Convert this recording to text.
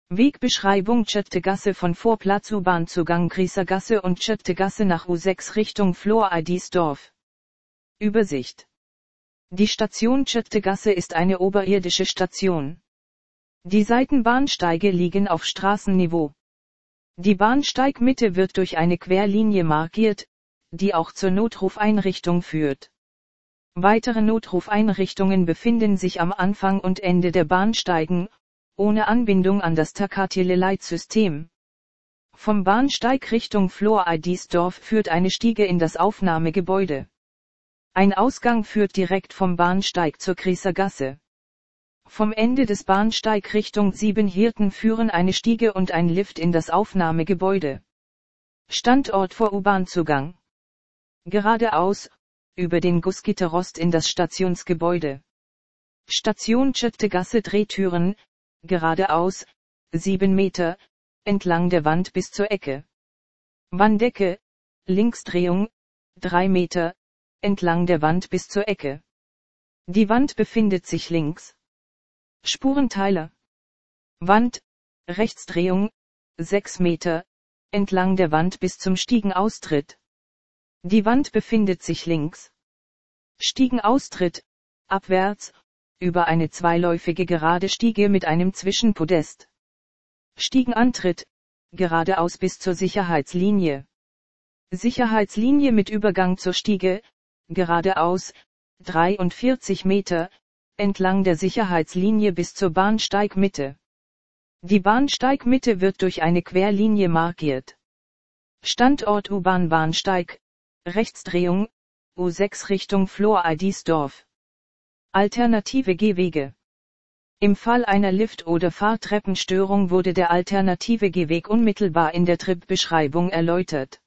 Wegbeschreibung: Tschöttegasse von Vorplatz U-Bahn-Zugang Grießergasse und Tschöttegasse nach U6 Richtung Flor-Eidisdorf. Übersicht. Die Station Tschöttegasse ist eine oberirdische Station. Die Seitenbahnsteige liegen auf Straßenniveau. Die Bahnsteigmitte wird durch eine Querlinie markiert, die auch zur Notrufeinrichtung führt. Weitere Notrufeinrichtungen befinden sich am Anfang und Ende der Bahnsteigen, ohne Anbindung an das Takatileleitsystem. Vom Bahnsteig Richtung Flor-Eidisdorf führt eine Stiege in das Aufnahmegebäude. Ein Ausgang führt direkt vom Bahnsteig zur Grießergasse. Vom Ende des Bahnsteig Richtung Siebenhirten führen eine Stiege und ein Lift in das Aufnahmegebäude. Standort vor U-Bahn-Zugang. Geradeaus, über den Gussgitterrost in das Stationsgebäude. Station Tschöttegasse Drehtüren, geradeaus, 7 Meter, entlang der Wand bis zur Ecke. Wanddecke, Linksdrehung, 3 Meter, entlang der Wand bis zur Ecke. Die Wand befindet sich links. Spurenteiler. Wand, Rechtsdrehung, 6 Meter, entlang der Wand bis zum Stiegenaustritt. Die Wand befindet sich links. Stiegenaustritt, abwärts, über eine zweiläufige gerade Stiege mit einem Zwischenpodest. Stiegenantritt, geradeaus bis zur Sicherheitslinie. Sicherheitslinie mit Übergang zur Stiege, geradeaus, 43 Meter, entlang der Sicherheitslinie bis zur Bahnsteigmitte. Die Bahnsteigmitte wird durch eine Querlinie markiert. Standort U-Bahn-Bahnsteig, Rechtsdrehung, U6 Richtung Flor-Eidisdorf. Alternative Gehwege. Im Fall einer Lift- oder Fahrtreppenstörung wurde der alternative Gehweg unmittelbar in der Tripbeschreibung erläutert.